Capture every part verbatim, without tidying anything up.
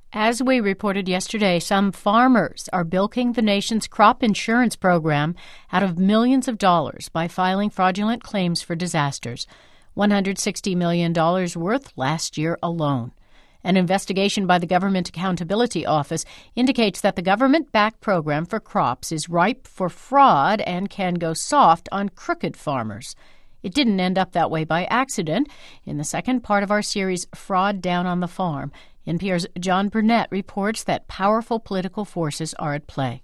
As we reported yesterday, some farmers are bilking the nation's crop insurance program out of millions of dollars by filing fraudulent claims for disasters, one hundred sixty million dollars worth last year alone. An investigation by the Government Accountability Office indicates that the government-backed program for crops is ripe for fraud and can go soft on crooked farmers. It didn't end up that way by accident. In the second part of our series, Fraud Down on the Farm, N P R's John Burnett reports that powerful political forces are at play.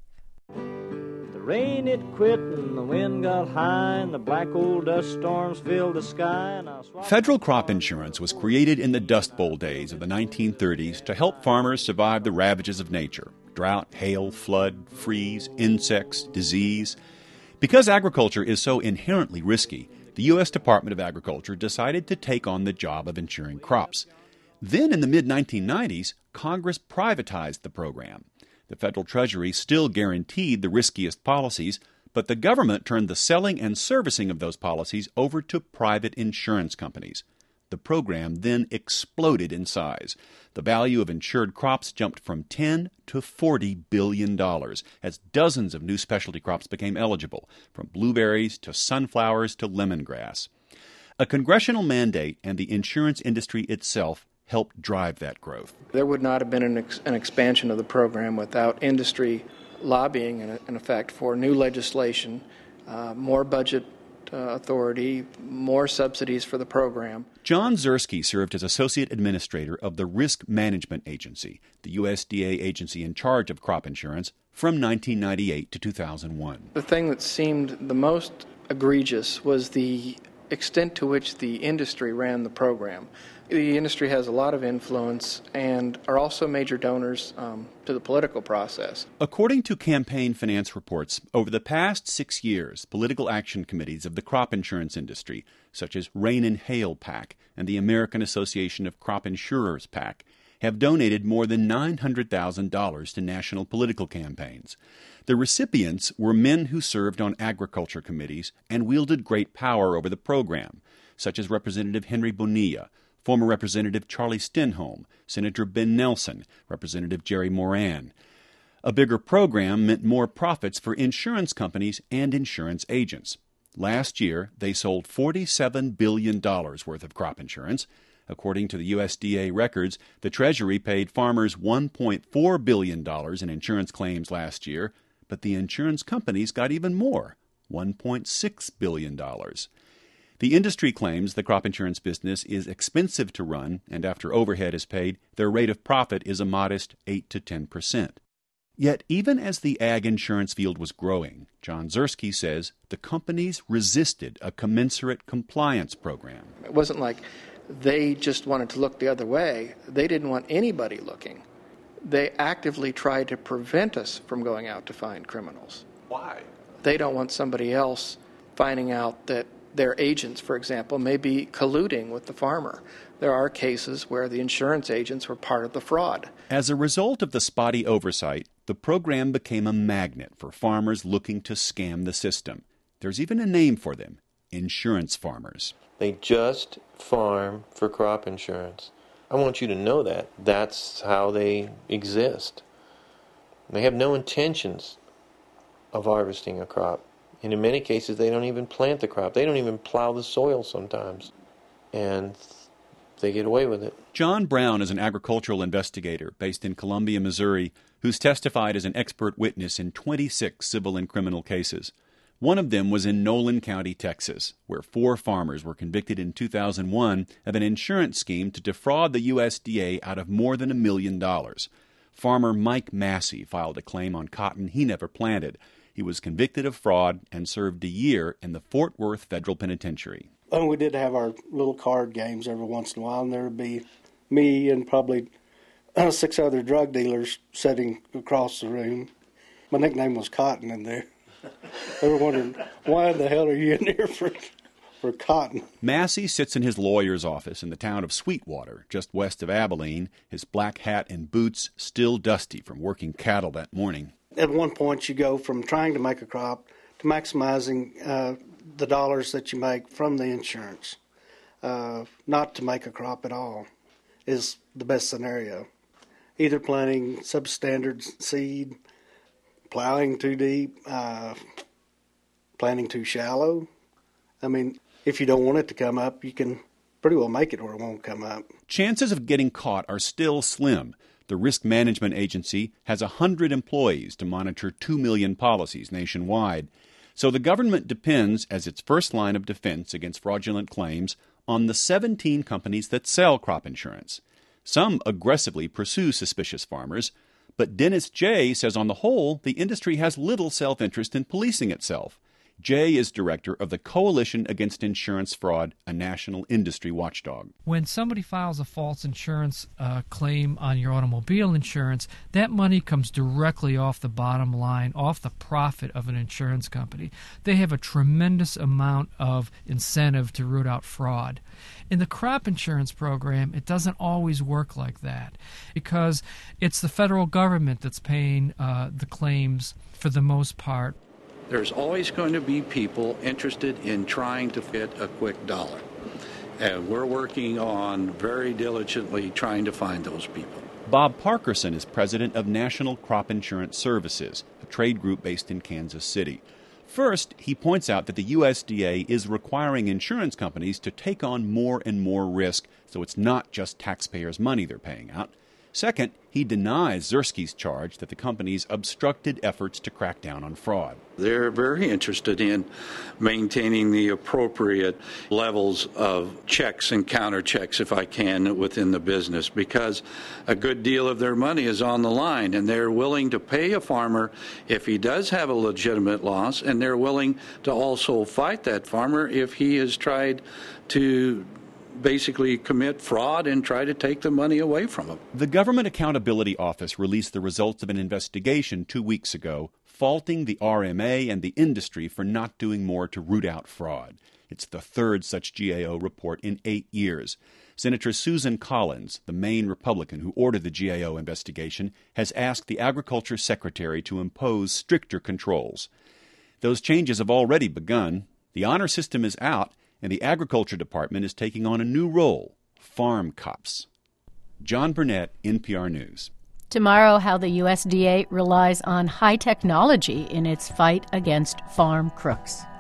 The rain it quit and the wind got high and the black old dust storms filled the sky. And I Federal crop insurance was created in the Dust Bowl days of the nineteen thirties to help farmers survive the ravages of nature: drought, hail, flood, freeze, insects, disease. Because agriculture is so inherently risky, the U S Department of Agriculture decided to take on the job of insuring crops. Then, in the mid nineteen nineties, Congress privatized the program. The federal Treasury still guaranteed the riskiest policies, but the government turned the selling and servicing of those policies over to private insurance companies. The program then exploded in size. The value of insured crops jumped from ten to forty billion dollars as dozens of new specialty crops became eligible, from blueberries to sunflowers to lemongrass. A congressional mandate and the insurance industry itself helped drive that growth. There would not have been an, ex- an expansion of the program without industry lobbying, in, in effect, for new legislation, uh, more budget uh, authority, more subsidies for the program. John Zursky served as Associate Administrator of the Risk Management Agency, the U S D A agency in charge of crop insurance, from nineteen ninety-eight to two thousand one. The thing that seemed the most egregious was the extent to which the industry ran the program. The industry has a lot of influence and are also major donors um, to the political process. According to campaign finance reports, over the past six years, political action committees of the crop insurance industry, such as Rain and Hail PAC and the American Association of Crop Insurers PAC, have donated more than nine hundred thousand dollars to national political campaigns. The recipients were men who served on agriculture committees and wielded great power over the program, such as Representative Henry Bonilla, former Representative Charlie Stenholm, Senator Ben Nelson, Representative Jerry Moran. A bigger program meant more profits for insurance companies and insurance agents. Last year, they sold forty-seven billion dollars worth of crop insurance. According to the U S D A records, the Treasury paid farmers one point four billion dollars in insurance claims last year, but the insurance companies got even more, one point six billion dollars. The industry claims the crop insurance business is expensive to run, and after overhead is paid, their rate of profit is a modest eight to ten percent. Yet, even as the ag insurance field was growing, John Zursky says the companies resisted a commensurate compliance program. It wasn't like they just wanted to look the other way. They didn't want anybody looking. They actively tried to prevent us from going out to find criminals. Why? They don't want somebody else finding out that their agents, for example, may be colluding with the farmer. There are cases where the insurance agents were part of the fraud. As a result of the spotty oversight, the program became a magnet for farmers looking to scam the system. There's even a name for them: insurance farmers. They just farm for crop insurance. I want you to know that. That's how they exist. They have no intentions of harvesting a crop. And in many cases, they don't even plant the crop. They don't even plow the soil sometimes. And they get away with it. John Brown is an agricultural investigator based in Columbia, Missouri, who's testified as an expert witness in twenty-six civil and criminal cases. One of them was in Nolan County, Texas, where four farmers were convicted in two thousand one of an insurance scheme to defraud the U S D A out of more than a million dollars. Farmer Mike Massey filed a claim on cotton he never planted. He was convicted of fraud and served a year in the Fort Worth Federal Penitentiary. Oh, we did have our little card games every once in a while, and there would be me and probably uh, six other drug dealers sitting across the room. My nickname was Cotton in there. They were wondering, why the hell are you in here for, for cotton? Massey sits in his lawyer's office in the town of Sweetwater, just west of Abilene, his black hat and boots still dusty from working cattle that morning. At one point, you go from trying to make a crop to maximizing uh, the dollars that you make from the insurance. Uh, not to make a crop at all is the best scenario. either planting substandard seed, plowing too deep, uh, planting too shallow. I mean, if you don't want it to come up, you can pretty well make it where it won't come up. Chances of getting caught are still slim. The Risk Management Agency has one hundred employees to monitor two million policies nationwide. So the government depends, as its first line of defense against fraudulent claims, on the seventeen companies that sell crop insurance. Some aggressively pursue suspicious farmers, but Dennis Jay says on the whole, the industry has little self-interest in policing itself. Jay is director of the Coalition Against Insurance Fraud, a national industry watchdog. When somebody files a false insurance uh, claim on your automobile insurance, that money comes directly off the bottom line, off the profit of an insurance company. They have a tremendous amount of incentive to root out fraud. In the crop insurance program, it doesn't always work like that because it's the federal government that's paying uh, the claims for the most part. There's always going to be people interested in trying to fit a quick dollar. And we're working on very diligently trying to find those people. Bob Parkerson is president of National Crop Insurance Services, a trade group based in Kansas City. First, he points out that the U S D A is requiring insurance companies to take on more and more risk, so it's not just taxpayers' money they're paying out. Second, he denies Zursky's charge that the companies obstructed efforts to crack down on fraud. They're very interested in maintaining the appropriate levels of checks and counter checks, if I can, within the business, because a good deal of their money is on the line, and they're willing to pay a farmer if he does have a legitimate loss, and they're willing to also fight that farmer if he has tried to basically commit fraud and try to take the money away from them. The Government Accountability Office released the results of an investigation two weeks ago, faulting the R M A and the industry for not doing more to root out fraud. It's the third such G A O report in eight years. Senator Susan Collins, the Maine Republican who ordered the G A O investigation, has asked the Agriculture Secretary to impose stricter controls. Those changes have already begun. The honor system is out, and the Agriculture Department is taking on a new role, farm cops. John Burnett, N P R News. Tomorrow, how the U S D A relies on high technology in its fight against farm crooks.